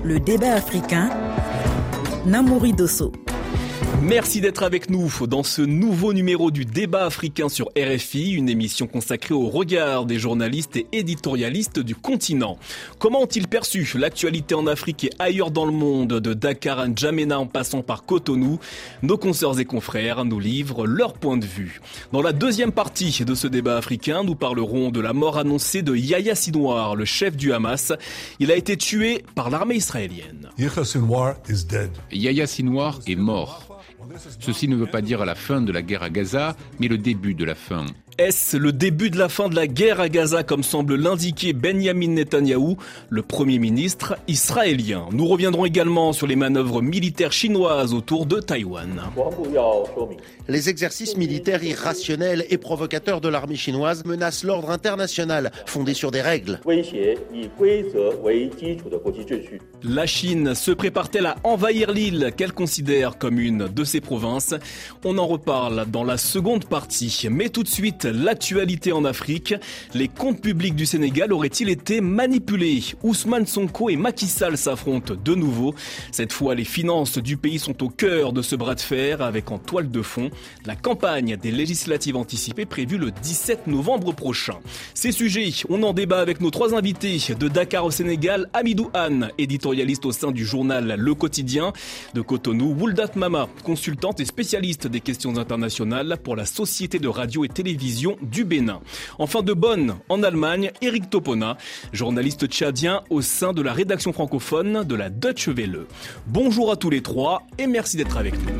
Le débat africain, Namouri Dosso. Merci d'être avec nous dans ce nouveau numéro du débat africain sur RFI, une émission consacrée au regard des journalistes et éditorialistes du continent. Comment ont-ils perçu l'actualité en Afrique et ailleurs dans le monde, de Dakar à N'Djamena en passant par Cotonou? Nos consoeurs et confrères nous livrent leur point de vue. Dans la deuxième partie de ce débat africain, nous parlerons de la mort annoncée de Yahya Sinwar, le chef du Hamas. Il a été tué par l'armée israélienne. Yahya Sinwar est mort. Ceci ne veut pas dire la fin de la guerre à Gaza, mais le début de la fin. Est-ce le début de la fin de la guerre à Gaza, comme semble l'indiquer Benyamin Netanyahou, le Premier ministre israélien? Nous reviendrons également sur les manœuvres militaires chinoises autour de Taïwan. Les exercices militaires irrationnels et provocateurs de l'armée chinoise menacent l'ordre international, fondé sur des règles. La Chine se prépare-t-elle à envahir l'île qu'elle considère comme une de ses provinces? On en reparle dans la seconde partie. Mais tout de suite, l'actualité en Afrique. Les comptes publics du Sénégal auraient-ils été manipulés? Ousmane Sonko et Macky Sall s'affrontent de nouveau. Cette fois, les finances du pays sont au cœur de ce bras de fer, avec en toile de fond la campagne des législatives anticipées prévue le 17 novembre prochain. Ces sujets, on en débat avec nos trois invités. De Dakar au Sénégal, Hamidou Anne, éditorialiste au sein du journal Le Quotidien. De Cotonou, Wouldat Mama, consultante et spécialiste des questions internationales pour la Société de radio et télévision du Bénin. Enfin de Bonn, en Allemagne, Eric Topona, journaliste tchadien au sein de la rédaction francophone de la Deutsche Welle. Bonjour à tous les trois et merci d'être avec nous.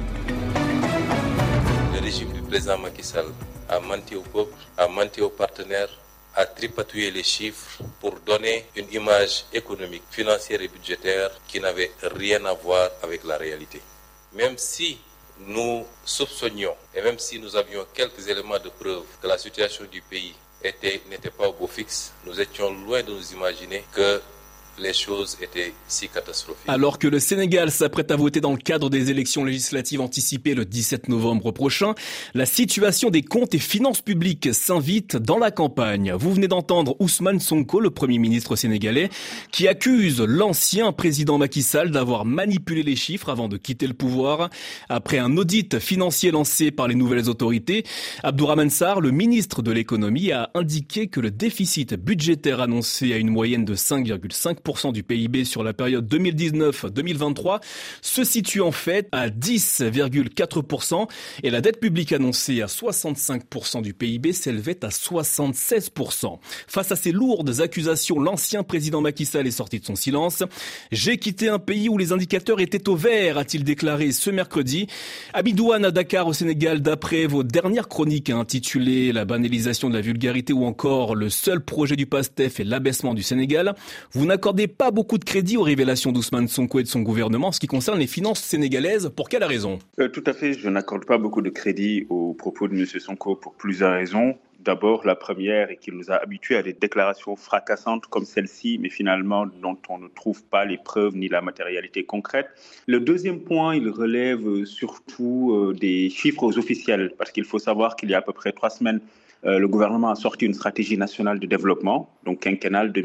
Le régime du président Macky Sall a menti au peuple, a menti aux partenaires, a tripatouillé les chiffres pour donner une image économique, financière et budgétaire qui n'avait rien à voir avec la réalité. Même si nous soupçonnions, et même si nous avions quelques éléments de preuve que la situation du pays n'était pas au beau fixe, nous étions loin de nous imaginer que les choses étaient si catastrophiques. Alors que le Sénégal s'apprête à voter dans le cadre des élections législatives anticipées le 17 novembre prochain, la situation des comptes et finances publiques s'invite dans la campagne. Vous venez d'entendre Ousmane Sonko, le Premier ministre sénégalais, qui accuse l'ancien président Macky Sall d'avoir manipulé les chiffres avant de quitter le pouvoir. Après un audit financier lancé par les nouvelles autorités, Abdourahmane Sarr, le ministre de l'économie, a indiqué que le déficit budgétaire annoncé à une moyenne de 5,5% du PIB sur la période 2019-2023 se situe en fait à 10,4% et la dette publique annoncée à 65% du PIB s'élevait à 76%. Face à ces lourdes accusations, l'ancien président Macky Sall est sorti de son silence. J'ai quitté un pays où les indicateurs étaient au vert, a-t-il déclaré ce mercredi. Abidouane à Dakar au Sénégal, d'après vos dernières chroniques intitulées La banalisation de la vulgarité ou encore Le seul projet du PASTEF et l'abaissement du Sénégal, vous n'accordez pas beaucoup de crédit aux révélations d'Ousmane Sonko et de son gouvernement en ce qui concerne les finances sénégalaises. Pour quelle raison? Tout à fait, je n'accorde pas beaucoup de crédit aux propos de M. Sonko pour plusieurs raisons. D'abord, la première est qu'il nous a habitués à des déclarations fracassantes comme celle-ci, mais finalement dont on ne trouve pas les preuves ni la matérialité concrète. Le deuxième point, il relève surtout des chiffres officiels, parce qu'il faut savoir qu'il y a à peu près 3 semaines, le gouvernement a sorti une stratégie nationale de développement, donc quinquennale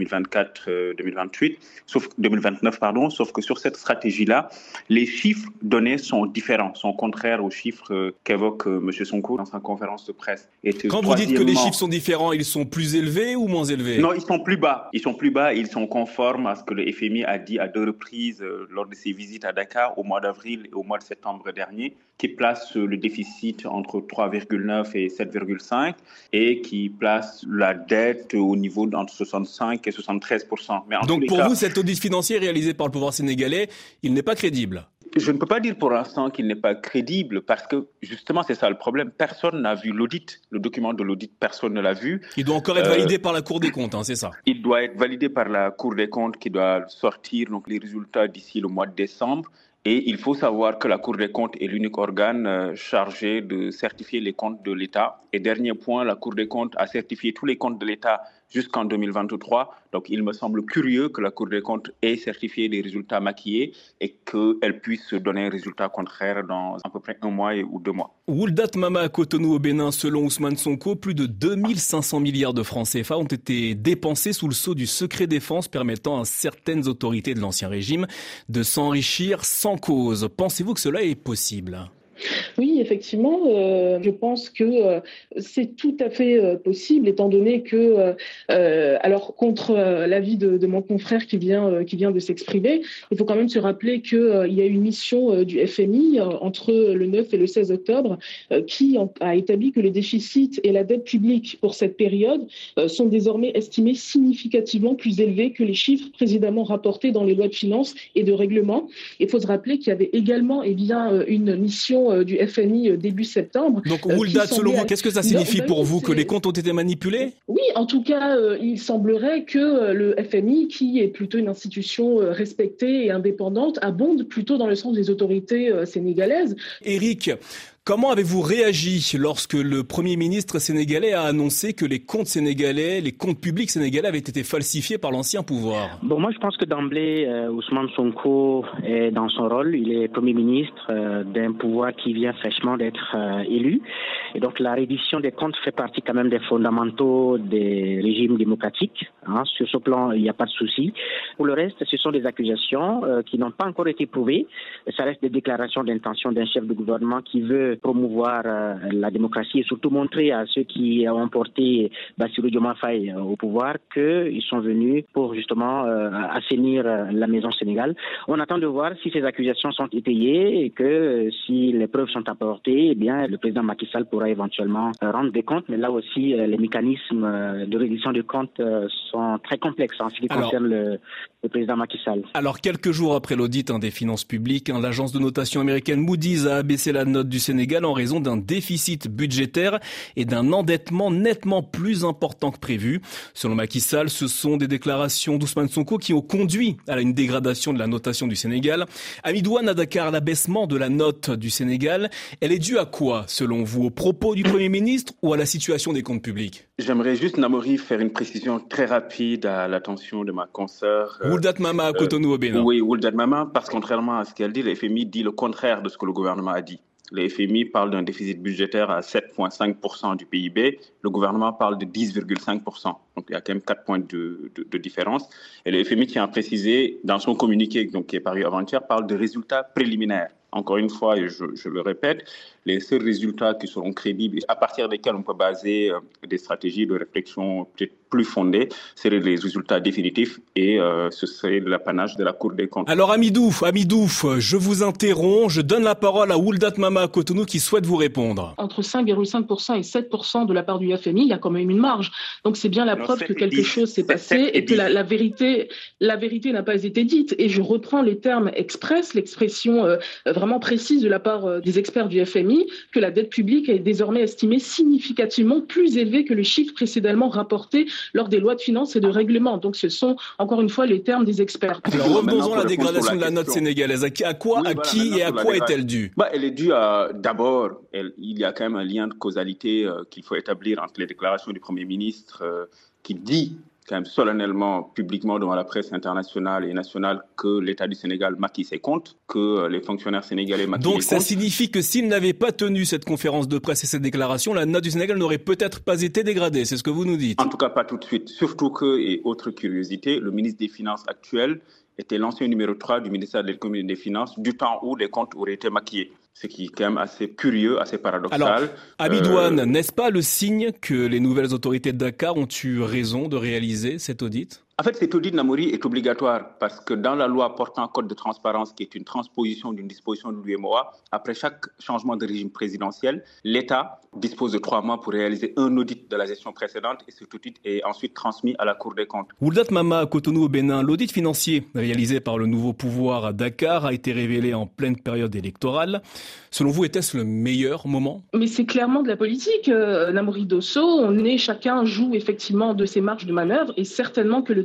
2029, sauf que sur cette stratégie-là, les chiffres donnés sont différents, sont contraires aux chiffres qu'évoque M. Sonko dans sa conférence de presse. Quand vous dites que les chiffres sont différents, ils sont plus élevés ou moins élevés? Non, ils sont plus bas. Ils sont conformes à ce que le FMI a dit à 2 reprises lors de ses visites à Dakar au mois d'avril et au mois de septembre dernier, qui place le déficit entre 3,9 et 7,5 et qui place la dette au niveau d'entre 65 et 73%. Mais donc pour vous, cet audit financier réalisé par le pouvoir sénégalais, il n'est pas crédible? Je ne peux pas dire pour l'instant qu'il n'est pas crédible parce que justement c'est ça le problème. Personne n'a vu l'audit, le document de l'audit, personne ne l'a vu. Il doit encore être validé par la Cour des comptes, c'est ça? Il doit être validé par la Cour des comptes qui doit sortir donc les résultats d'ici le mois de décembre. Et il faut savoir que la Cour des comptes est l'unique organe chargé de certifier les comptes de l'État. Et dernier point, la Cour des comptes a certifié tous les comptes de l'État jusqu'en 2023. Donc, il me semble curieux que la Cour des comptes ait certifié des résultats maquillés et qu'elle puisse donner un résultat contraire dans à peu près 1 mois ou 2 mois. Wuldat Mama à Cotonou au Bénin, selon Ousmane Sonko, plus de 2500 milliards de francs CFA ont été dépensés sous le sceau du secret défense, permettant à certaines autorités de l'Ancien Régime de s'enrichir sans cause. Pensez-vous que cela est possible ? Oui, effectivement, je pense que c'est tout à fait possible, étant donné que, alors contre l'avis de mon confrère qui vient de s'exprimer, il faut quand même se rappeler qu'il y a une mission du FMI entre le 9 et le 16 octobre qui a établi que les déficits et la dette publique pour cette période sont désormais estimés significativement plus élevés que les chiffres précédemment rapportés dans les lois de finances et de règlement. Il faut se rappeler qu'il y avait également une mission du FMI début septembre. Donc, Wuldat, selon vous, qu'est-ce que ça signifie pour vous que les comptes ont été manipulés ? Oui, en tout cas, il semblerait que le FMI, qui est plutôt une institution respectée et indépendante, abonde plutôt dans le sens des autorités sénégalaises. Éric, comment avez-vous réagi lorsque le Premier ministre sénégalais a annoncé que les comptes sénégalais, les comptes publics sénégalais avaient été falsifiés par l'ancien pouvoir ? Bon, moi je pense que d'emblée, Ousmane Sonko est dans son rôle. Il est Premier ministre d'un pouvoir qui vient fraîchement d'être élu. Et donc la reddition des comptes fait partie quand même des fondamentaux des régimes démocratiques. Sur ce plan, il n'y a pas de souci. Pour le reste, ce sont des accusations qui n'ont pas encore été prouvées. Ça reste des déclarations d'intention d'un chef de gouvernement qui veut promouvoir la démocratie et surtout montrer à ceux qui ont porté Bassirou Diomaye Faye au pouvoir qu'ils sont venus pour justement assainir la maison Sénégal. On attend de voir si ces accusations sont étayées et que si les preuves sont apportées, eh bien le président Macky Sall pourra éventuellement rendre des comptes. Mais là aussi, les mécanismes de reddition de comptes sont très complexes en ce qui concerne le président Macky Sall. Alors, quelques jours après l'audit des finances publiques, l'agence de notation américaine Moody's a abaissé la note du Sénégal en raison d'un déficit budgétaire et d'un endettement nettement plus important que prévu. Selon Macky Sall, ce sont des déclarations d'Ousmane Sonko qui ont conduit à une dégradation de la notation du Sénégal. Amidouane à Dakar, l'abaissement de la note du Sénégal, elle est due à quoi, selon vous, aux propos du Premier ministre ou à la situation des comptes publics ? J'aimerais juste, Namori, faire une précision très rapide à l'attention de ma consoeur. Wuldat Mama à Cotonou au Bénin. Oui, Wuldat Mama, parce que contrairement à ce qu'elle dit, le FMI dit le contraire de ce que le gouvernement a dit. Le FMI parle d'un déficit budgétaire à 7,5% du PIB. Le gouvernement parle de 10,5%. Donc, il y a quand même 4 points de différence. Et le FMI tient à préciser, dans son communiqué qui est paru avant-hier, parle de résultats préliminaires. Encore une fois, et je le répète, les seuls résultats qui seront crédibles, à partir desquels on peut baser des stratégies de réflexion peut-être plus fondées, seraient les résultats définitifs et ce serait l'apanage de la Cour des comptes. Alors Amidouf, je vous interromps, je donne la parole à Wuldat Mama à Cotonou qui souhaite vous répondre. Entre 5,5% et 7% de la part du FMI, il y a quand même une marge. Donc c'est bien la preuve que quelque chose s'est passé et que la vérité n'a pas été dite. Et je reprends les termes express, l'expression vraiment précise de la part des experts du FMI, que la dette publique est désormais estimée significativement plus élevée que les chiffres précédemment rapportés lors des lois de finances et de règlement. Donc ce sont encore une fois les termes des experts. Alors revenons à la dégradation de la note sénégalaise. À qui et à quoi est-elle due ? Elle est due d'abord, il y a quand même un lien de causalité qu'il faut établir entre les déclarations du Premier ministre qui dit quand même solennellement, publiquement devant la presse internationale et nationale que l'État du Sénégal maquille ses comptes, que les fonctionnaires sénégalais maquillent les comptes. Donc ça signifie que s'il n'avait pas tenu cette conférence de presse et cette déclaration, la note du Sénégal n'aurait peut-être pas été dégradée, c'est ce que vous nous dites. En tout cas, pas tout de suite. Surtout que, et autre curiosité, le ministre des Finances actuel était l'ancien numéro 3 du ministère de l'économie et des Finances du temps où les comptes auraient été maquillés. Ce qui est quand même assez curieux, assez paradoxal. Alors, Abidouane, n'est-ce pas le signe que les nouvelles autorités de Dakar ont eu raison de réaliser cet audit ? En fait, cet audit, Namori, est obligatoire parce que dans la loi portant code de transparence, qui est une transposition d'une disposition de l'UEMOA, après chaque changement de régime présidentiel, l'État dispose de 3 mois pour réaliser un audit de la gestion précédente et cet audit est ensuite transmis à la Cour des comptes. Wuldat Mama à Cotonou au Bénin, l'audit financier réalisé par le nouveau pouvoir à Dakar a été révélé en pleine période électorale. Selon vous, était-ce le meilleur moment ? Mais c'est clairement de la politique, Namori Dosso. Chacun joue effectivement de ses marges de manœuvre et certainement que le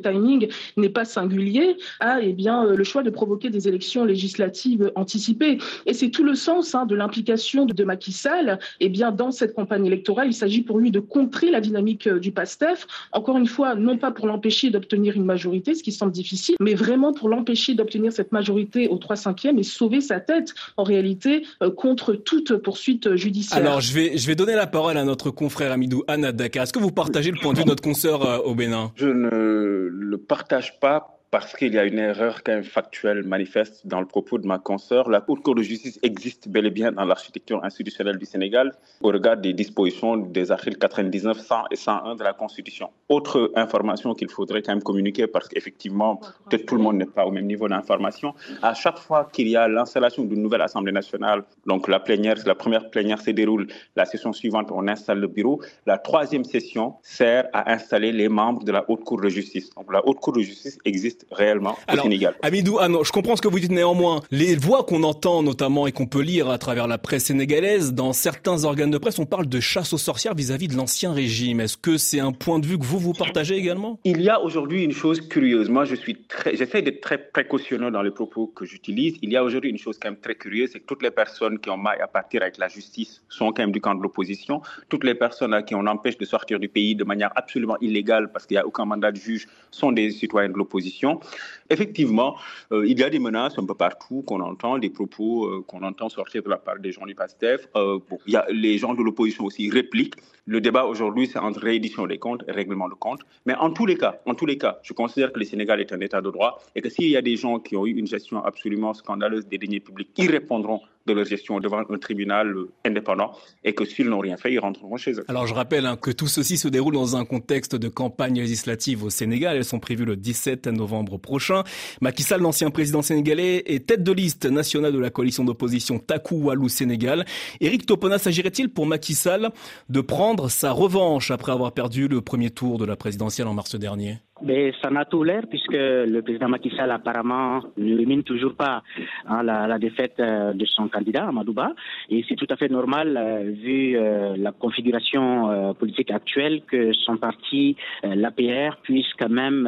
timing n'est pas singulier à le choix de provoquer des élections législatives anticipées. Et c'est tout le sens de l'implication de Macky Sall dans cette campagne électorale. Il s'agit pour lui de contrer la dynamique du PASTEF. Encore une fois, non pas pour l'empêcher d'obtenir une majorité, ce qui semble difficile, mais vraiment pour l'empêcher d'obtenir cette majorité aux 3/5 et sauver sa tête, en réalité, contre toute poursuite judiciaire. Alors, je vais donner la parole à notre confrère Hamidou Anne à Dakar. Est-ce que vous partagez le point de vue de notre consoeur au Bénin ? Je ne le partage pas. Parce qu'il y a une erreur quand même factuelle manifeste dans le propos de ma consoeur. La Haute Cour de justice existe bel et bien dans l'architecture institutionnelle du Sénégal au regard des dispositions des articles 99, 100 et 101 de la Constitution. Autre information qu'il faudrait quand même communiquer parce qu'effectivement, peut-être tout le monde n'est pas au même niveau d'information. À chaque fois qu'il y a l'installation d'une nouvelle Assemblée nationale, donc la première plénière se déroule, la session suivante, on installe le bureau. La troisième session sert à installer les membres de la Haute Cour de justice. Donc la Haute Cour de justice existe réellement au Sénégal. Hamidou, je comprends ce que vous dites, néanmoins. Les voix qu'on entend notamment et qu'on peut lire à travers la presse sénégalaise, dans certains organes de presse, on parle de chasse aux sorcières vis-à-vis de l'ancien régime. Est-ce que c'est un point de vue que vous partagez également ? Il y a aujourd'hui une chose curieuse. Moi, j'essaie d'être très précautionneux dans les propos que j'utilise. Il y a aujourd'hui une chose quand même très curieuse, c'est que toutes les personnes qui ont maille à partir avec la justice sont quand même du camp de l'opposition. Toutes les personnes à qui on empêche de sortir du pays de manière absolument illégale parce qu'il n'y a aucun mandat de juge sont des citoyens de l'opposition. Effectivement, il y a des menaces un peu partout qu'on entend, des propos qu'on entend sortir de la part des gens du PASTEF. Il y a les gens de l'opposition aussi répliquent. Le débat aujourd'hui, c'est entre réédition des comptes et règlement de comptes. Mais en tous les cas, je considère que le Sénégal est un État de droit et que s'il y a des gens qui ont eu une gestion absolument scandaleuse des deniers publics, ils répondront de leur gestion devant un tribunal indépendant et que s'ils n'ont rien fait, ils rentreront chez eux. Alors je rappelle que tout ceci se déroule dans un contexte de campagne législative au Sénégal. Elles sont prévues le 17 novembre prochain. Macky Sall, l'ancien président sénégalais, est tête de liste nationale de la coalition d'opposition Taku Wallu Sénégal. Éric Topona, s'agirait-il pour Macky Sall de prendre sa revanche après avoir perdu le premier tour de la présidentielle en mars dernier ? Mais ça n'a tout l'air puisque le président Macky Sall apparemment ne rumine toujours pas la défaite de son candidat Amadou Ba et c'est tout à fait normal vu la configuration politique actuelle que son parti, l'APR, puisse quand même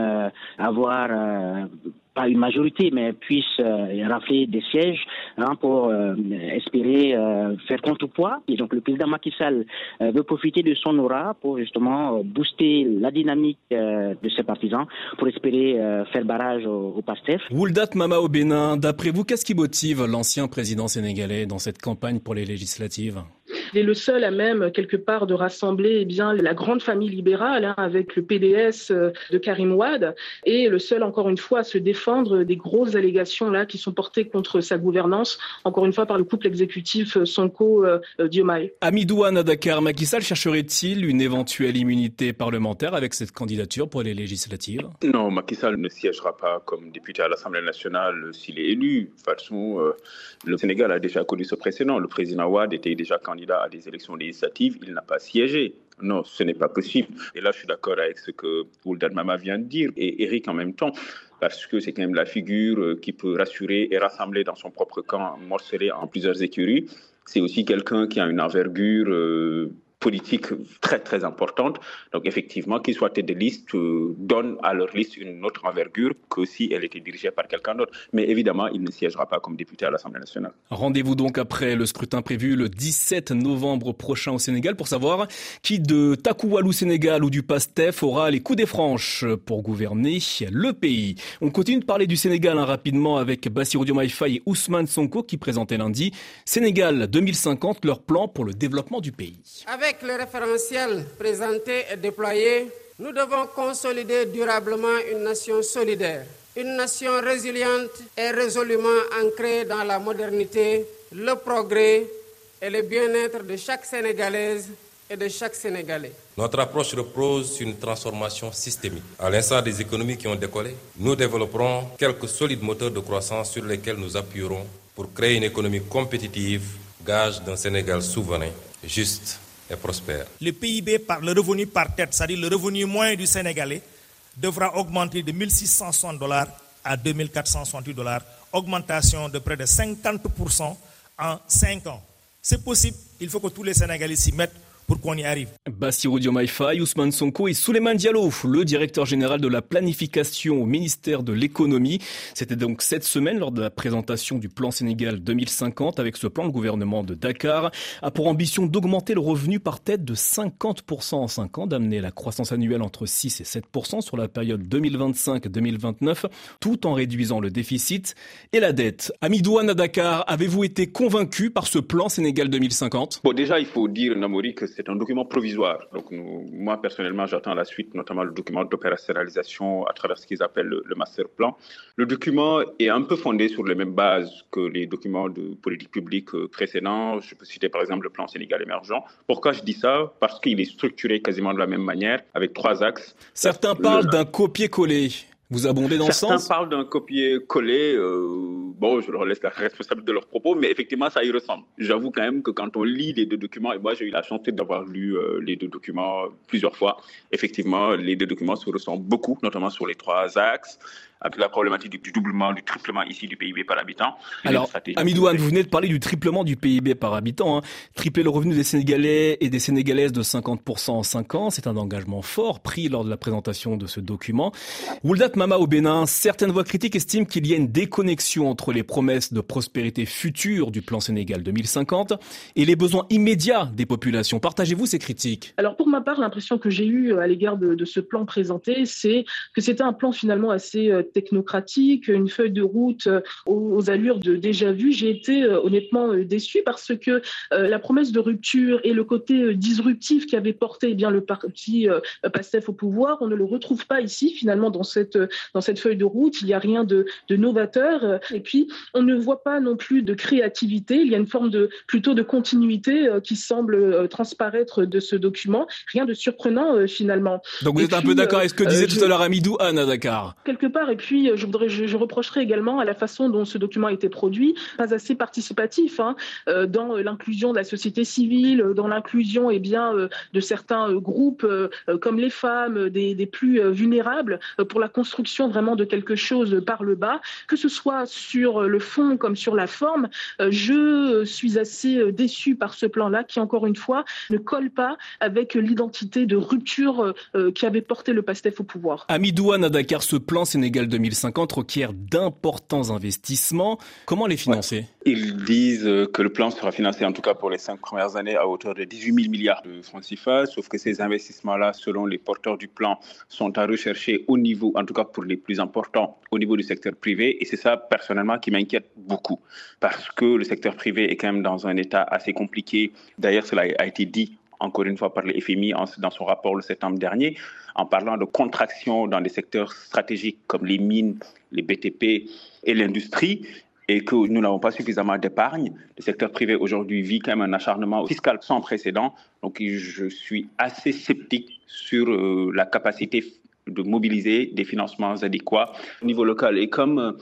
avoir pas une majorité, mais puisse rafler des sièges pour espérer faire contrepoids. Et donc le président Macky Sall veut profiter de son aura pour justement booster la dynamique de ses partisans pour espérer faire barrage au PASTEF. Wouldat Mama au Bénin, d'après vous, qu'est-ce qui motive l'ancien président sénégalais dans cette campagne pour les législatives ? Il est le seul à même, quelque part, de rassembler la grande famille libérale avec le PDS de Karim Wade et le seul, encore une fois, à se défendre des grosses allégations qui sont portées contre sa gouvernance, encore une fois, par le couple exécutif Sonko-Diomaye. Hamidou Anne à Dakar, Macky Sall chercherait-il une éventuelle immunité parlementaire avec cette candidature pour les législatives ? Non, Macky Sall ne siégera pas comme député à l'Assemblée nationale s'il est élu. De toute façon, le Sénégal a déjà connu ce précédent. Le président Wade était déjà candidat à des élections législatives, il n'a pas siégé. Non, ce n'est pas possible. Et là, je suis d'accord avec ce que Wouldat Mama vient de dire, et Eric en même temps, parce que c'est quand même la figure qui peut rassurer et rassembler dans son propre camp, morceler en plusieurs écuries. C'est aussi quelqu'un qui a une envergure politique très très importante. Donc effectivement, qu'ils soient tête de liste donne à leur liste une autre envergure que si elle était dirigée par quelqu'un d'autre. Mais évidemment, il ne siégera pas comme député à l'Assemblée nationale. Rendez-vous donc après le scrutin prévu le 17 novembre prochain au Sénégal pour savoir qui de Taku Wallu Sénégal ou du PASTEF aura les coups des franches pour gouverner le pays. On continue de parler du Sénégal rapidement avec Bassirou Diomaye Faye et Ousmane Sonko qui présentaient lundi Sénégal 2050, leur plan pour le développement du pays. Avec le référentiel présenté et déployé, nous devons consolider durablement une nation solidaire, une nation résiliente et résolument ancrée dans la modernité, le progrès et le bien-être de chaque Sénégalaise et de chaque Sénégalais. Notre approche repose sur une transformation systémique. À l'instar des économies qui ont décollé, nous développerons quelques solides moteurs de croissance sur lesquels nous appuierons pour créer une économie compétitive, gage d'un Sénégal souverain, juste et prospère. Le PIB par le revenu par tête, c'est-à-dire le revenu moyen du Sénégalais, devra augmenter de $1 660 à $2 468, augmentation de près de 50% en 5 ans. C'est possible, il faut que tous les Sénégalais s'y mettent pour qu'on y arrive. Bassirou Diomaye Faye, Ousmane Sonko et Souleymane Diallo, le directeur général de la planification au ministère de l'économie. C'était donc cette semaine lors de la présentation du plan Sénégal 2050. Avec ce plan, le gouvernement de Dakar a pour ambition d'augmenter le revenu par tête de 50% en 5 ans, d'amener la croissance annuelle entre 6 et 7% sur la période 2025-2029, tout en réduisant le déficit et la dette. Amidouane à Dakar, avez-vous été convaincu par ce plan Sénégal 2050 ? Bon, déjà, il faut dire, Namori, que c'est un document provisoire. Donc, moi, personnellement, j'attends la suite, notamment le document d'opérationnalisation à travers ce qu'ils appellent le master plan. Le document est un peu fondé sur les mêmes bases que les documents de politique publique précédents. Je peux citer, par exemple, le plan Sénégal émergent. Pourquoi je dis ça ? Parce qu'il est structuré quasiment de la même manière, avec 3 axes. Certains parlent d'un copier-coller. Vous abondez dans ce sens ? Certains parlent d'un copier-coller. Bon, je leur laisse la responsabilité de leurs propos, mais effectivement, ça y ressemble. J'avoue quand même que quand on lit les 2 documents, et moi j'ai eu la chance d'avoir lu les 2 documents plusieurs fois, effectivement, les 2 documents se ressemblent beaucoup, notamment sur les 3 axes, avec la problématique du doublement, du triplement ici du PIB par habitant. Alors, Amidouane, vous venez de parler du triplement du PIB par habitant. Tripler le revenu des Sénégalais et des Sénégalaises de 50% en 5 ans, c'est un engagement fort pris lors de la présentation de ce document. Wouldat Mama au Bénin, certaines voix critiques estiment qu'il y a une déconnexion entre les promesses de prospérité future du plan Sénégal 2050 et les besoins immédiats des populations. Partagez-vous ces critiques ? Alors pour ma part, l'impression que j'ai eue à l'égard de ce plan présenté, c'est que c'était un plan finalement assez technocratique, une feuille de route aux allures de déjà vu. J'ai été honnêtement déçue parce que la promesse de rupture et le côté disruptif qui avait porté le parti PASTEF au pouvoir, on ne le retrouve pas ici finalement dans cette feuille de route. Il n'y a rien de novateur et puis on ne voit pas non plus de créativité. Il y a une forme plutôt de continuité qui semble transparaître de ce document. Rien de surprenant finalement. Donc vous êtes un peu d'accord avec ce que disait tout à l'heure Amidouane à Dakar ? Quelque part, et puis je reprocherai également à la façon dont ce document a été produit, pas assez participatif dans l'inclusion de la société civile, dans l'inclusion de certains groupes comme les femmes, des plus vulnérables, pour la construction vraiment de quelque chose par le bas, que ce soit sur le fond comme sur la forme. Je suis assez déçue par ce plan-là qui, encore une fois, ne colle pas avec l'identité de rupture qui avait porté le PASTEF au pouvoir. Amidouane à Dakar, ce plan Sénégal 2050 requiert d'importants investissements. Comment les financer ? Ils disent que le plan sera financé, en tout cas pour les 5 premières années, à hauteur de 18 000 milliards de francs CFA, sauf que ces investissements-là, selon les porteurs du plan, sont à rechercher au niveau, en tout cas pour les plus importants, au niveau du secteur privé. Et c'est ça, personnellement, qui m'inquiète beaucoup. Parce que le secteur privé est quand même dans un état assez compliqué. D'ailleurs, cela a été dit encore une fois par le FMI dans son rapport le septembre dernier, en parlant de contraction dans des secteurs stratégiques comme les mines, les BTP et l'industrie, et que nous n'avons pas suffisamment d'épargne. Le secteur privé aujourd'hui vit quand même un acharnement fiscal sans précédent. Donc je suis assez sceptique sur la capacité de mobiliser des financements adéquats au niveau local. Et comme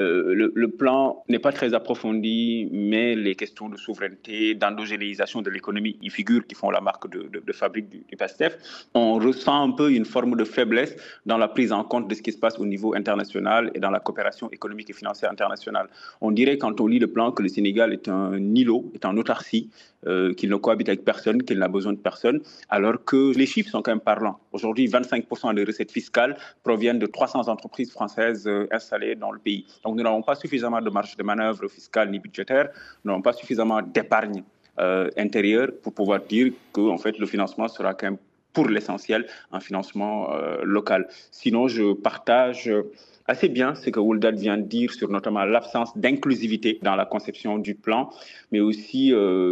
le plan n'est pas très approfondi, mais les questions de souveraineté, d'endogénéisation de l'économie y figurent, qui font la marque de fabrique du PASTEF, on ressent un peu une forme de faiblesse dans la prise en compte de ce qui se passe au niveau international et dans la coopération économique et financière internationale. On dirait, quand on lit le plan, que le Sénégal est un îlot, est en autarcie, qu'il ne cohabite avec personne, qu'il n'a besoin de personne, alors que les chiffres sont quand même parlants. Aujourd'hui, 25% des recettes fiscales proviennent de 300 entreprises françaises installées dans le pays. Donc nous n'avons pas suffisamment de marge de manœuvre fiscale ni budgétaire, nous n'avons pas suffisamment d'épargne intérieure pour pouvoir dire que en fait, le financement sera quand même pour l'essentiel un financement local. Sinon, je partage assez bien ce que Wouldat vient de dire sur notamment l'absence d'inclusivité dans la conception du plan, mais aussi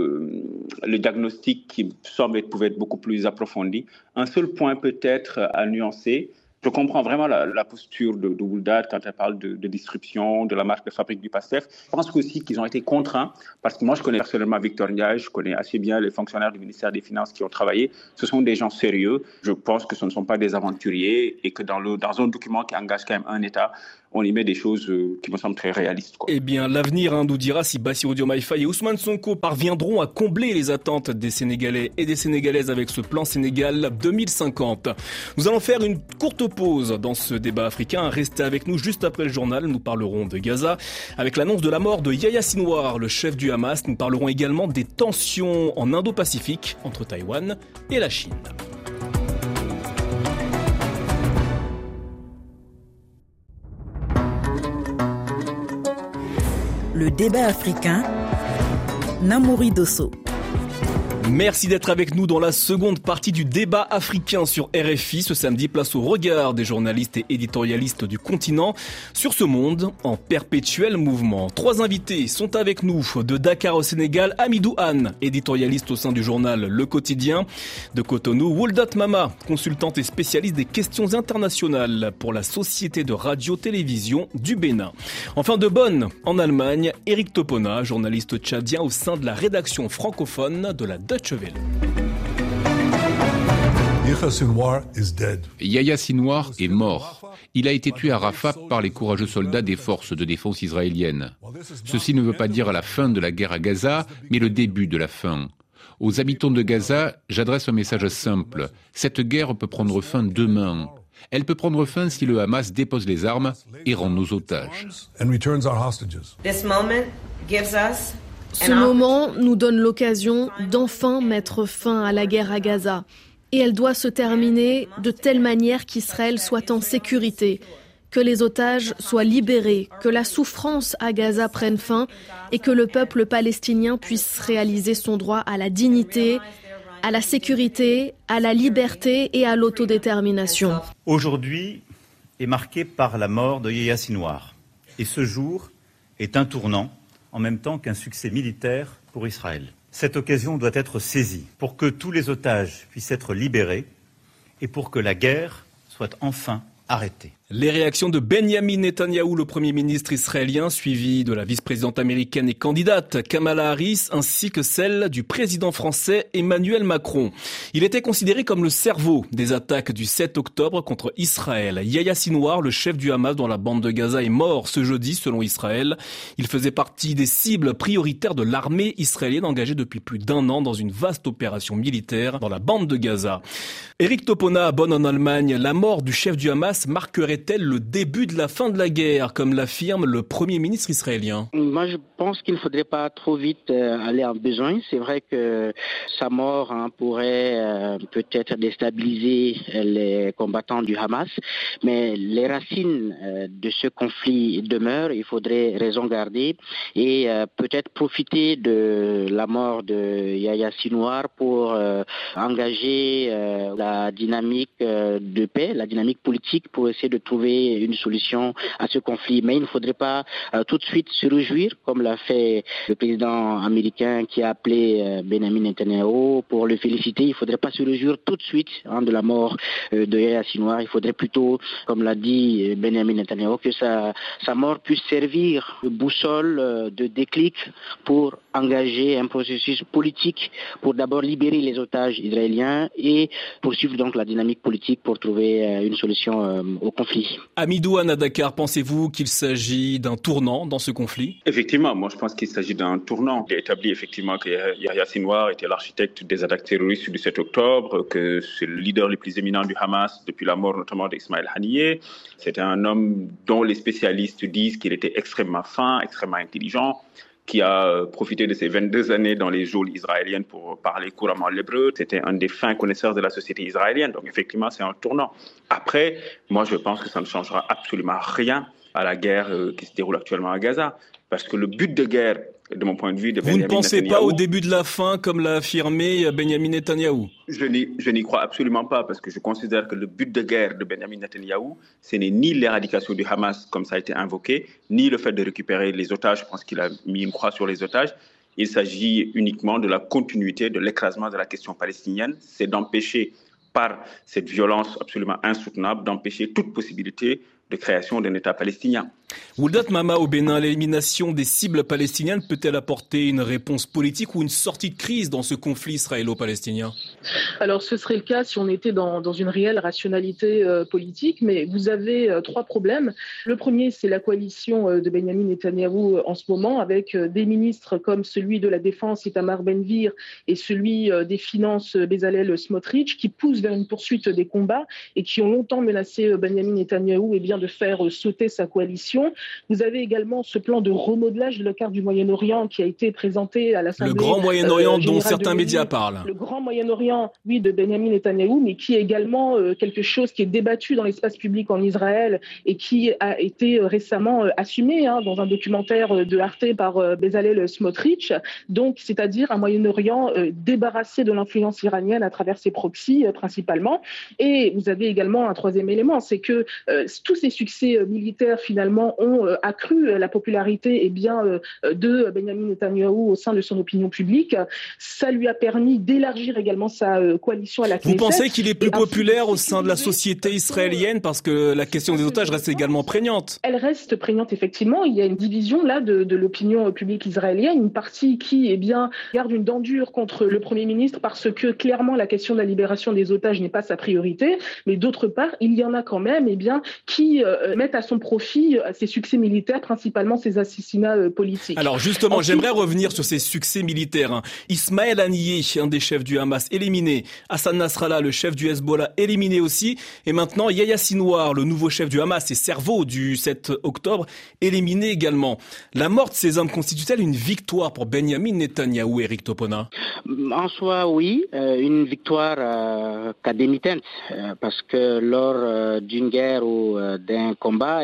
le diagnostic qui semble pouvait être beaucoup plus approfondi. Un seul point peut-être à nuancer. Je comprends vraiment la posture de Wouldat quand elle parle de distribution, de la marque de fabrique du PASTEF. Je pense aussi qu'ils ont été contraints, parce que moi je connais personnellement Victor Ndiaye, je connais assez bien les fonctionnaires du ministère des Finances qui ont travaillé. Ce sont des gens sérieux. Je pense que ce ne sont pas des aventuriers et que dans un document qui engage quand même un État, on y met des choses qui me semblent très réalistes, quoi. Eh bien, l'avenir nous dira si Bassirou Diomaye Faye et Ousmane Sonko parviendront à combler les attentes des Sénégalais et des Sénégalaises avec ce plan Sénégal 2050. Nous allons faire une courte pause dans ce débat africain. Restez avec nous juste après le journal. Nous parlerons de Gaza avec l'annonce de la mort de Yahya Sinwar, le chef du Hamas. Nous parlerons également des tensions en Indo-Pacifique entre Taïwan et la Chine. Le débat africain, Namouri Dosso. Merci d'être avec nous dans la seconde partie du débat africain sur RFI. Ce samedi, place au regard des journalistes et éditorialistes du continent sur ce monde en perpétuel mouvement. 3 invités sont avec nous. De Dakar au Sénégal, Hamidou Anne, éditorialiste au sein du journal Le Quotidien. De Cotonou, Wouldat Mama, consultante et spécialiste des questions internationales pour la Société de radio-télévision du Bénin. Enfin de Bonn, en Allemagne, Eric Topona, journaliste tchadien au sein de la rédaction francophone de la Deutsche Welle. Yahya Sinwar est mort. Il a été tué à Rafah par les courageux soldats des forces de défense israéliennes. Ceci ne veut pas dire la fin de la guerre à Gaza, mais le début de la fin. Aux habitants de Gaza, j'adresse un message simple. Cette guerre peut prendre fin demain. Elle peut prendre fin si le Hamas dépose les armes et rend nos otages. Ce moment nous donne l'occasion d'enfin mettre fin à la guerre à Gaza. Et elle doit se terminer de telle manière qu'Israël soit en sécurité, que les otages soient libérés, que la souffrance à Gaza prenne fin et que le peuple palestinien puisse réaliser son droit à la dignité, à la sécurité, à la liberté et à l'autodétermination. Aujourd'hui est marqué par la mort de Yahya Sinwar. Et ce jour est un tournant, en même temps qu'un succès militaire pour Israël. Cette occasion doit être saisie pour que tous les otages puissent être libérés et pour que la guerre soit enfin arrêtée. Les réactions de Benyamin Netanyahou, le Premier ministre israélien, suivi de la vice-présidente américaine et candidate Kamala Harris, ainsi que celle du président français Emmanuel Macron. Il était considéré comme le cerveau des attaques du 7 octobre contre Israël. Yahya Sinwar, le chef du Hamas dans la bande de Gaza, est mort ce jeudi selon Israël. Il faisait partie des cibles prioritaires de l'armée israélienne engagée depuis plus d'1 an dans une vaste opération militaire dans la bande de Gaza. Eric Topona, à Bonn en Allemagne, la mort du chef du Hamas marquerait-elle le début de la fin de la guerre, comme l'affirme le Premier ministre israélien? Moi, je pense qu'il ne faudrait pas trop vite aller en besogne. C'est vrai que sa mort pourrait peut-être déstabiliser les combattants du Hamas, mais les racines de ce conflit demeurent. Il faudrait raison garder et peut-être profiter de la mort de Yahya Sinwar pour engager la dynamique de paix, la dynamique politique pour essayer de trouver une solution à ce conflit. Mais il ne faudrait pas tout de suite se réjouir, comme l'a fait le président américain qui a appelé Benyamin Netanyahou pour le féliciter. Il ne faudrait pas se réjouir tout de suite de la mort de Yahya Sinwar. Il faudrait plutôt, comme l'a dit Benyamin Netanyahou, que sa mort puisse servir de boussole, de déclic pour engager un processus politique pour d'abord libérer les otages israéliens et poursuivre donc la dynamique politique pour trouver une solution au conflit. Hamidou Anne à Dakar, pensez-vous qu'il s'agit d'un tournant dans ce conflit? Effectivement, moi je pense qu'il s'agit d'un tournant. Il est établi effectivement que Yahya Sinwar était l'architecte des attaques terroristes du 7 octobre, que c'est le leader le plus éminent du Hamas depuis la mort notamment d'Ismaël Haniyeh. C'était un homme dont les spécialistes disent qu'il était extrêmement fin, extrêmement intelligent, qui a profité de ses 22 années dans les geôles israéliennes pour parler couramment l'hébreu. C'était un des fins connaisseurs de la société israélienne. Donc effectivement, c'est un tournant. Après, moi je pense que ça ne changera absolument rien à la guerre qui se déroule actuellement à Gaza. Parce que le but de guerre, de mon point de vue, de Benyamin Netanyahou... Vous ne pensez pas au début de la fin, comme l'a affirmé Benyamin Netanyahou? Je n'y crois absolument pas, parce que je considère que le but de guerre de Benyamin Netanyahou, ce n'est ni l'éradication du Hamas, comme ça a été invoqué, ni le fait de récupérer les otages. Je pense qu'il a mis une croix sur les otages. Il s'agit uniquement de la continuité de l'écrasement de la question palestinienne. C'est d'empêcher, par cette violence absolument insoutenable, d'empêcher toute possibilité de création d'un État palestinien. Wouldat Mama au Bénin, l'élimination des cibles palestiniennes peut-elle apporter une réponse politique ou une sortie de crise dans ce conflit israélo-palestinien? Alors ce serait le cas si on était dans une réelle rationalité politique, mais vous avez trois problèmes. Le premier, c'est la coalition de Benyamin Netanyahou en ce moment, avec des ministres comme celui de la Défense, Itamar Ben-Gvir, et celui des Finances, Bezalel Smotrich, qui poussent vers une poursuite des combats et qui ont longtemps menacé Benyamin Netanyahou de faire sauter sa coalition. Vous avez également ce plan de remodelage de la carte du Moyen-Orient qui a été présenté à l'Assemblée. Le Grand Moyen-Orient dont certains médias parlent. Le Grand Moyen-Orient, oui, de Benyamin Netanyahou, mais qui est également quelque chose qui est débattu dans l'espace public en Israël et qui a été récemment assumé dans un documentaire de Arte par Bezalel Smotrich. Donc, c'est-à-dire un Moyen-Orient débarrassé de l'influence iranienne à travers ses proxys principalement. Et vous avez également un troisième élément, c'est que tous ces succès militaires finalement ont accru la popularité de Benyamin Netanyahou au sein de son opinion publique. Ça lui a permis d'élargir également sa coalition à la Knesset. Vous pensez qu'il est plus populaire au sein de la société israélienne parce que la question des otages reste également prégnante? Elle reste prégnante, effectivement. Il y a une division là de l'opinion publique israélienne, une partie qui garde une dent dure contre le Premier ministre parce que clairement la question de la libération des otages n'est pas sa priorité, mais d'autre part, il y en a quand même qui mettent à son profit ses succès militaires, principalement ses assassinats politiques. Alors justement, j'aimerais revenir sur ces succès militaires. Ismaël Haniyeh, un des chefs du Hamas, éliminé. Hassan Nasrallah, le chef du Hezbollah, éliminé aussi. Et maintenant, Yahya Sinwar, le nouveau chef du Hamas et cerveau du 7 octobre, éliminé également. La mort de ces hommes constitue-t-elle une victoire pour Benyamin Netanyahou, Eric Topona? En soi, oui, une victoire qu'à demi-teinte, parce que lors d'une guerre ou d'un combat,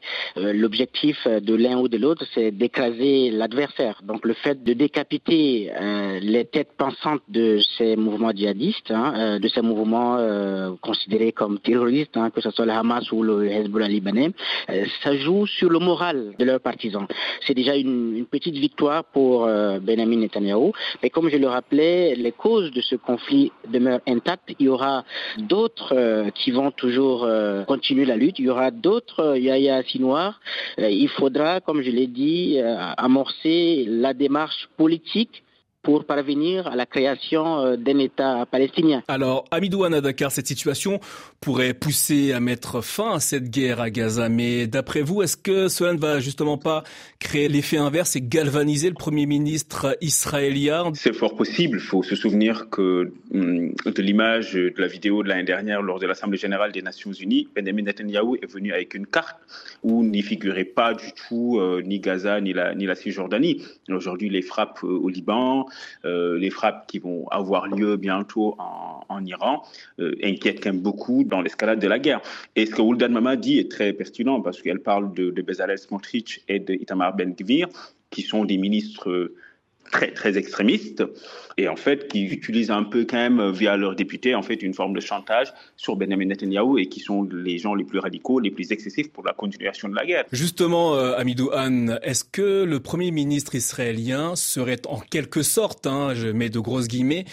l'objectif de l'un ou de l'autre, c'est d'écraser l'adversaire. Donc le fait de décapiter les têtes pensantes de ces mouvements djihadistes, de ces mouvements considérés comme terroristes, que ce soit le Hamas ou le Hezbollah libanais, ça joue sur le moral de leurs partisans. C'est déjà une petite victoire pour Benyamin Netanyahou, mais comme je le rappelais, les causes de ce conflit demeurent intactes. Il y aura d'autres qui vont toujours continuer la lutte. Il y aura d'autres Yahya Sinwar. Il faudra, comme je l'ai dit, amorcer la démarche politique pour parvenir à la création d'un État palestinien. Alors, Hamidou Anna Dakar, cette situation pourrait pousser à mettre fin à cette guerre à Gaza. Mais d'après vous, est-ce que cela ne va justement pas créer l'effet inverse et galvaniser le Premier ministre israélien? C'est fort possible. Il faut se souvenir que de l'image de la vidéo de l'année dernière lors de l'Assemblée générale des Nations Unies, Benyamin Netanyahou est venu avec une carte où n'y figurait pas du tout ni Gaza ni la Cisjordanie. Aujourd'hui, les frappes au Liban, les frappes qui vont avoir lieu bientôt en Iran inquiètent quand même beaucoup dans l'escalade de la guerre. Et ce que Wouldat Mama dit est très pertinent parce qu'elle parle de Bezalel Smotrich et de Itamar Ben-Gvir, qui sont des ministres très, très extrémistes et en fait qui utilisent un peu quand même via leurs députés en fait une forme de chantage sur Benyamin Netanyahou et qui sont les gens les plus radicaux, les plus excessifs pour la continuation de la guerre. Justement, Hamidou Anne, est-ce que le Premier ministre israélien serait en quelque sorte, je mets de grosses guillemets,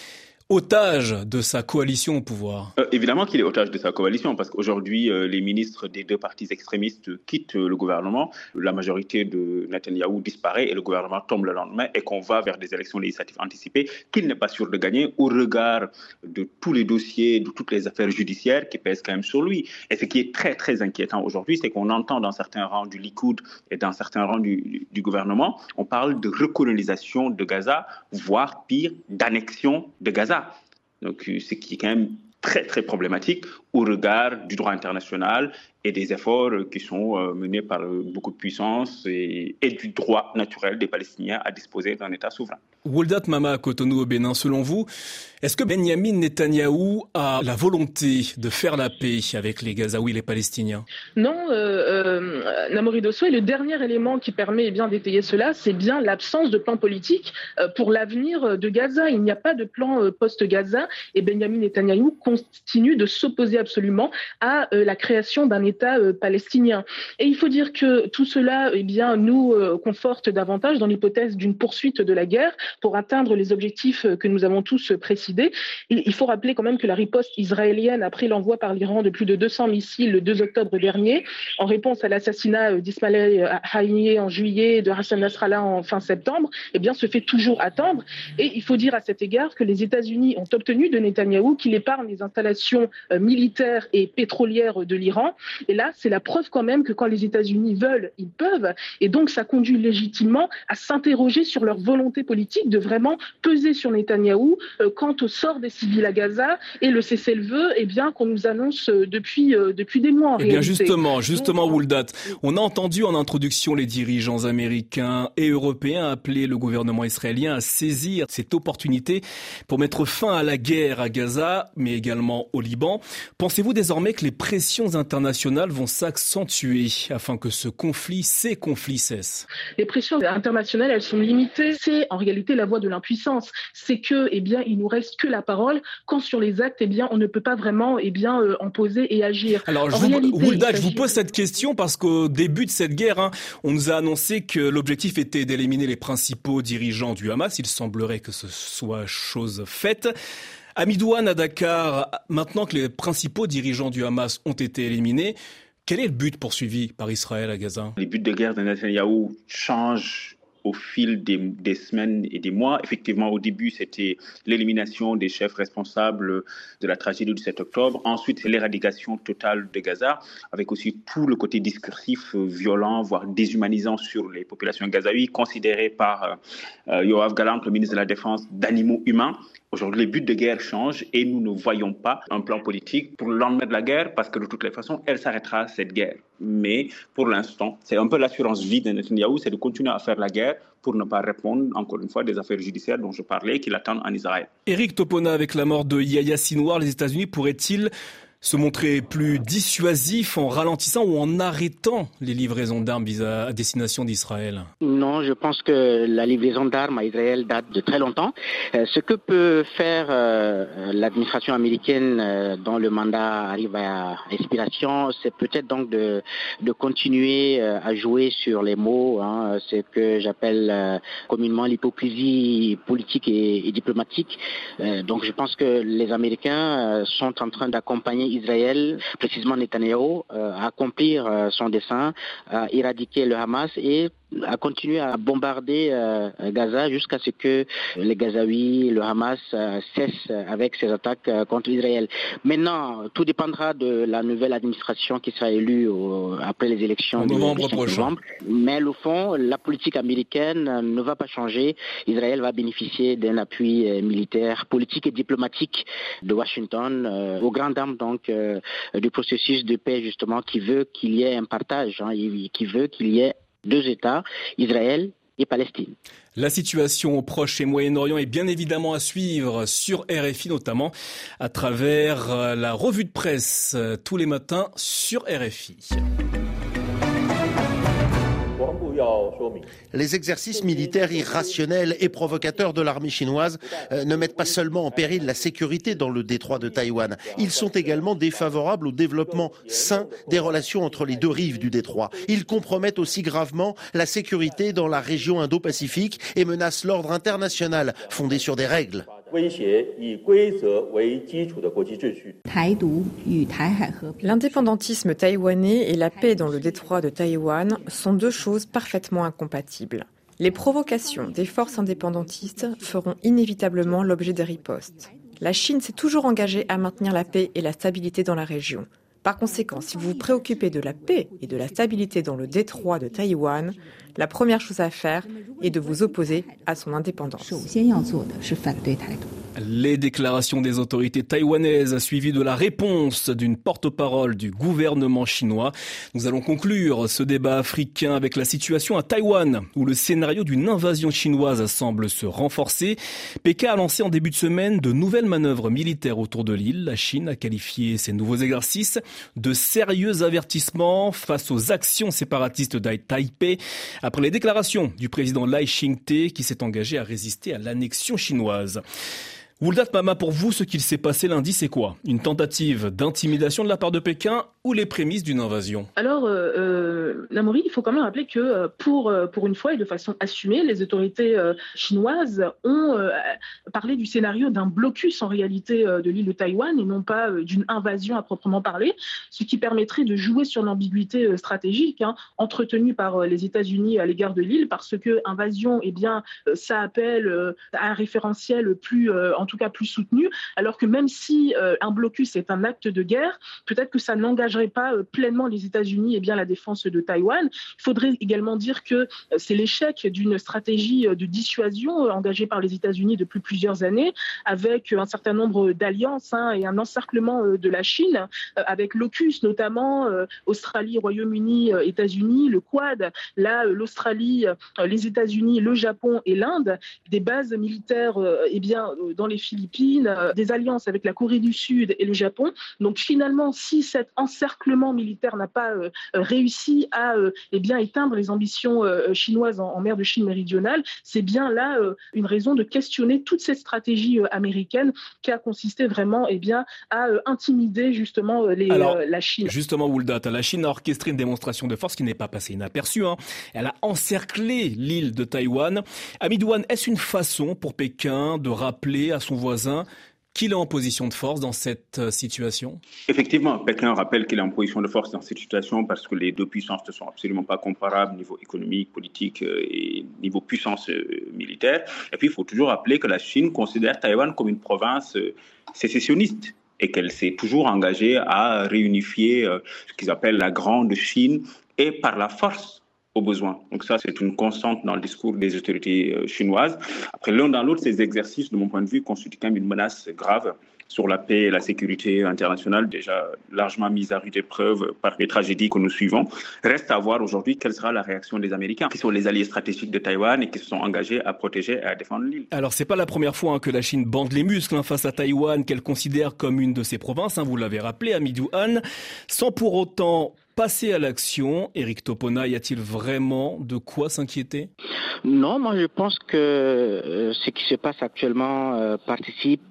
otage de sa coalition au pouvoir? Évidemment qu'il est otage de sa coalition parce qu'aujourd'hui, les ministres des deux partis extrémistes quittent le gouvernement. La majorité de Netanyahou disparaît et le gouvernement tombe le lendemain et qu'on va vers des élections législatives anticipées qu'il n'est pas sûr de gagner au regard de tous les dossiers, de toutes les affaires judiciaires qui pèsent quand même sur lui. Et ce qui est très, très inquiétant aujourd'hui, c'est qu'on entend dans certains rangs du Likoud et dans certains rangs du gouvernement, on parle de recolonisation de Gaza, voire pire, d'annexion de Gaza. Donc, ce qui est quand même très, très problématique au regard du droit international et des efforts qui sont menés par beaucoup de puissances et du droit naturel des Palestiniens à disposer d'un État souverain. Wouldat Mama à Cotonou au Bénin, selon vous, est-ce que Benyamin Netanyahou a la volonté de faire la paix avec les Gazaouis et les Palestiniens? Non, Namori Dosso, et le dernier élément qui permet d'étayer cela, c'est bien l'absence de plan politique pour l'avenir de Gaza. Il n'y a pas de plan post-Gaza et Benyamin Netanyahou continue de s'opposer absolument à la création d'un État palestinien. Et il faut dire que tout cela nous conforte davantage dans l'hypothèse d'une poursuite de la guerre pour atteindre les objectifs que nous avons tous précisés. Il faut rappeler quand même que la riposte israélienne après l'envoi par l'Iran de plus de 200 missiles le 2 octobre dernier, en réponse à l'assassinat d'Ismaël Haniyeh en juillet et de Hassan Nasrallah en fin septembre, se fait toujours attendre. Et il faut dire à cet égard que les États-Unis ont obtenu de Netanyahou qu'il épargne les installations militaires et pétrolières de l'Iran. Et là, c'est la preuve quand même que quand les États-Unis veulent, ils peuvent. Et donc, ça conduit légitimement à s'interroger sur leur volonté politique de vraiment peser sur Netanyahou quant au sort des civils à Gaza et le cessez-le-feu qu'on nous annonce depuis des mois en réalité. Justement, Wouldat, on a entendu en introduction les dirigeants américains et européens appeler le gouvernement israélien à saisir cette opportunité pour mettre fin à la guerre à Gaza, mais également au Liban. Pensez-vous désormais que les pressions internationales vont s'accentuer afin que ces conflits cessent? Les pressions internationales, elles sont limitées. C'est en réalité la voie de l'impuissance. C'est que, il nous reste que la parole, quand sur les actes, on ne peut pas vraiment, en poser et agir. Alors, je vous pose cette question parce qu'au début de cette guerre, on nous a annoncé que l'objectif était d'éliminer les principaux dirigeants du Hamas. Il semblerait que ce soit chose faite. Amidouane à Dakar, maintenant que les principaux dirigeants du Hamas ont été éliminés, quel est le but poursuivi par Israël à Gaza? Les buts de guerre de Netanyahou changent au fil des semaines et des mois. Effectivement, au début, c'était l'élimination des chefs responsables de la tragédie du 7 octobre. Ensuite, c'est l'éradication totale de Gaza, avec aussi tout le côté discursif, violent, voire déshumanisant sur les populations gazaouis, considérées par Yoav Gallant, le ministre de la Défense, d'animaux humains. Aujourd'hui, les buts de guerre changent et nous ne voyons pas un plan politique pour le lendemain de la guerre parce que de toutes les façons, elle s'arrêtera, cette guerre. Mais pour l'instant, c'est un peu l'assurance vie de Netanyahou, c'est de continuer à faire la guerre pour ne pas répondre, encore une fois, des affaires judiciaires dont je parlais, qui l'attendent en Israël. Éric Topona, avec la mort de Yahya Sinwar, les États-Unis pourraient-ils se montrer plus dissuasif en ralentissant ou en arrêtant les livraisons d'armes à destination d'Israël? Non, je pense que la livraison d'armes à Israël date de très longtemps. Ce que peut faire l'administration américaine dont le mandat arrive à expiration, c'est peut-être donc de continuer à jouer sur les mots, ce que j'appelle communément l'hypocrisie politique et diplomatique. Donc je pense que les Américains sont en train d'accompagner Israël, précisément Netanyahou, à accomplir son dessein, à éradiquer le Hamas et à continuer à bombarder Gaza jusqu'à ce que les Gazaouis, le Hamas cessent avec ses attaques contre Israël. Maintenant, tout dépendra de la nouvelle administration qui sera élue après les élections de novembre. Mais au fond, la politique américaine ne va pas changer. Israël va bénéficier d'un appui militaire, politique et diplomatique de Washington, aux grandes dames donc du processus de paix justement qui veut qu'il y ait un partage, qui veut qu'il y ait 2 États, Israël et Palestine. La situation au Proche et Moyen-Orient est bien évidemment à suivre sur RFI, notamment à travers la revue de presse tous les matins sur RFI. Les exercices militaires irrationnels et provocateurs de l'armée chinoise ne mettent pas seulement en péril la sécurité dans le détroit de Taïwan. Ils sont également défavorables au développement sain des relations entre les 2 rives du détroit. Ils compromettent aussi gravement la sécurité dans la région Indo-Pacifique et menacent l'ordre international fondé sur des règles. L'indépendantisme taïwanais et la paix dans le détroit de Taïwan sont 2 choses parfaitement incompatibles. Les provocations des forces indépendantistes feront inévitablement l'objet des ripostes. La Chine s'est toujours engagée à maintenir la paix et la stabilité dans la région. Par conséquent, si vous vous préoccupez de la paix et de la stabilité dans le détroit de Taïwan, la première chose à faire est de vous opposer à son indépendance. Les déclarations des autorités taïwanaises suivies de la réponse d'une porte-parole du gouvernement chinois. Nous allons conclure ce débat africain avec la situation à Taïwan, où le scénario d'une invasion chinoise semble se renforcer. Pékin a lancé en début de semaine de nouvelles manœuvres militaires autour de l'île. La Chine a qualifié ces nouveaux exercices de sérieux avertissements face aux actions séparatistes de Taipei, après les déclarations du président Lai Ching-te qui s'est engagé à résister à l'annexion chinoise. Wouldat Mama, pour vous, ce qu'il s'est passé lundi, c'est quoi? Une tentative d'intimidation de la part de Pékin ou les prémices d'une invasion? Alors, Namouri, il faut quand même rappeler que pour une fois et de façon assumée, les autorités chinoises ont parlé du scénario d'un blocus en réalité de l'île de Taïwan et non pas d'une invasion à proprement parler, ce qui permettrait de jouer sur l'ambiguïté stratégique entretenue par les États-Unis à l'égard de l'île, parce que invasion, eh bien, ça appelle à un référentiel plus, en tout cas plus soutenu, alors que même si un blocus est un acte de guerre, peut-être que ça n'engagerait pas pleinement les États-Unis et bien la défense de Taïwan. Il faudrait également dire que c'est l'échec d'une stratégie de dissuasion engagée par les États-Unis depuis plusieurs années, avec un certain nombre d'alliances et un encerclement de la Chine, avec l'AUKUS notamment, Australie, Royaume-Uni, États-Unis, le Quad, là l'Australie, les États-Unis, le Japon et l'Inde, des bases militaires dans les Philippines, des alliances avec la Corée du Sud et le Japon. Donc finalement, si cet encerclement militaire n'a pas réussi à éteindre les ambitions chinoises en mer de Chine méridionale, c'est bien là une raison de questionner toute cette stratégie américaine qui a consisté vraiment à intimider justement la Chine. Justement, Wouldat, la Chine a orchestré une démonstration de force qui n'est pas passée inaperçue. Elle a encerclé l'île de Taïwan. Amidouane, est-ce une façon pour Pékin de rappeler à son voisin qu'il est en position de force dans cette situation? Effectivement, Pékin rappelle qu'il est en position de force dans cette situation parce que les deux puissances ne sont absolument pas comparables au niveau économique, politique et niveau puissance militaire. Et puis, il faut toujours rappeler que la Chine considère Taïwan comme une province sécessionniste et qu'elle s'est toujours engagée à réunifier ce qu'ils appellent la Grande Chine et par la force au besoin. Donc ça, c'est une constante dans le discours des autorités chinoises. Après, l'un dans l'autre, ces exercices, de mon point de vue, constituent quand même une menace grave sur la paix et la sécurité internationale, déjà largement mise à rude épreuve par les tragédies que nous suivons. Reste à voir aujourd'hui quelle sera la réaction des Américains, qui sont les alliés stratégiques de Taïwan et qui se sont engagés à protéger et à défendre l'île. Alors, c'est pas la première fois que la Chine bande les muscles face à Taïwan, qu'elle considère comme une de ses provinces, vous l'avez rappelé, Amidouane, sans pour autant passer à l'action. Éric Topona, y a-t-il vraiment de quoi s'inquiéter? Non, moi je pense que ce qui se passe actuellement participe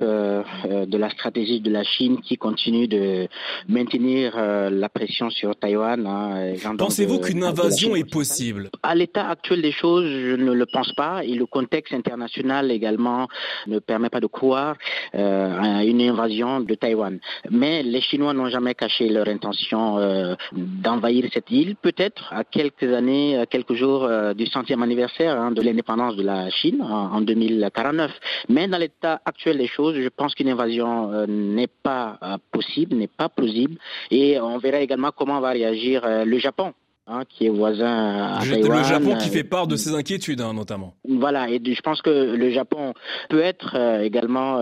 de la stratégie de la Chine qui continue de maintenir la pression sur Taïwan. Pensez-vous qu'une invasion est possible? À l'état actuel des choses, je ne le pense pas. Et le contexte international également ne permet pas de croire à une invasion de Taïwan. Mais les Chinois n'ont jamais caché leur intention d'envahir cette île, peut-être à quelques années, à quelques jours du 100e anniversaire de l'indépendance de la Chine en 2049. Mais dans l'état actuel des choses, je pense qu'une invasion n'est pas possible, n'est pas plausible. Et on verra également comment va réagir le Japon, qui est voisin à Taïwan. Le Japon qui fait part de ses inquiétudes, notamment. Voilà, et je pense que le Japon peut être également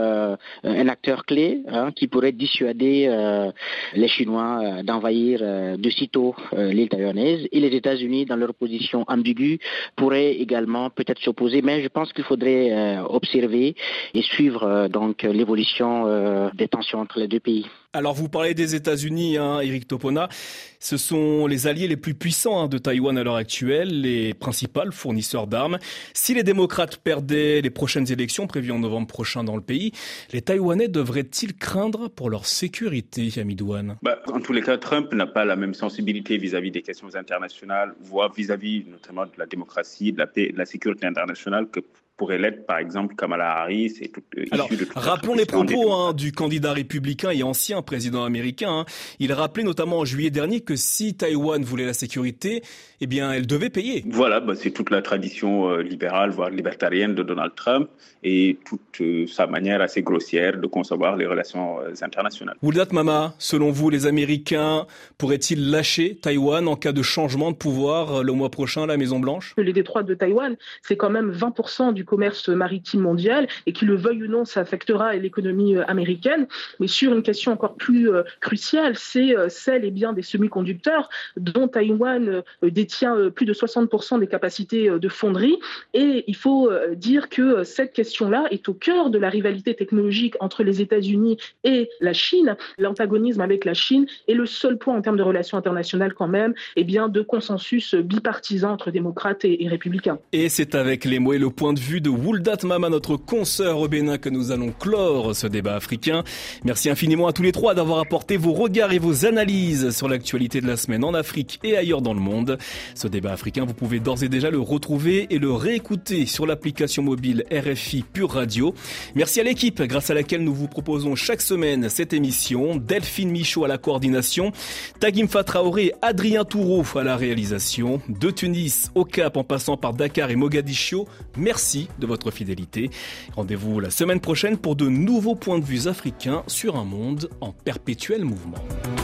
un acteur clé qui pourrait dissuader les Chinois d'envahir de sitôt l'île taïwanaise. Et les États-Unis, dans leur position ambiguë, pourraient également peut-être s'opposer. Mais je pense qu'il faudrait observer et suivre donc l'évolution des tensions entre les deux pays. Alors vous parlez des États-Unis, Éric Topona. Ce sont les alliés les plus puissants de Taïwan à l'heure actuelle, les principaux fournisseurs d'armes. Si les démocrates perdaient les prochaines élections prévues en novembre prochain dans le pays, les Taïwanais devraient-ils craindre pour leur sécurité, Amidouane? En tous les cas, Trump n'a pas la même sensibilité vis-à-vis des questions internationales, voire vis-à-vis notamment de la démocratie, de la paix, de la sécurité internationale que pourrait l'être, par exemple, Kamala Harris et Alors, rappelons les propos du candidat républicain et ancien président américain. Il rappelait notamment en juillet dernier que si Taïwan voulait la sécurité, eh bien, elle devait payer. Voilà, c'est toute la tradition libérale, voire libertarienne de Donald Trump et toute sa manière assez grossière de concevoir les relations internationales. Wouldat Mama, selon vous, les Américains pourraient-ils lâcher Taïwan en cas de changement de pouvoir le mois prochain à la Maison-Blanche? Les détroits de Taïwan, c'est quand même 20% du commerce maritime mondial et qui le veuille ou non, ça affectera l'économie américaine. Mais sur une question encore plus cruciale, c'est celle des semi-conducteurs dont Taïwan détient plus de 60% des capacités de fonderie. Et il faut dire que cette question-là est au cœur de la rivalité technologique entre les États-Unis et la Chine. L'antagonisme avec la Chine est le seul point en termes de relations internationales quand même, de consensus bipartisan entre démocrates et républicains. Et c'est avec les mots et le point de vue vue de Wouldat Mama, notre consoeur au Bénin, que nous allons clore ce débat africain. Merci infiniment à tous les trois d'avoir apporté vos regards et vos analyses sur l'actualité de la semaine en Afrique et ailleurs dans le monde. Ce débat africain, vous pouvez d'ores et déjà le retrouver et le réécouter sur l'application mobile RFI Pure Radio. Merci à l'équipe grâce à laquelle nous vous proposons chaque semaine cette émission. Delphine Michaud à la coordination, Tagimfa Traoré, Adrien Toureau à la réalisation. De Tunis au Cap en passant par Dakar et Mogadiscio, merci de votre fidélité. Rendez-vous la semaine prochaine pour de nouveaux points de vue africains sur un monde en perpétuel mouvement.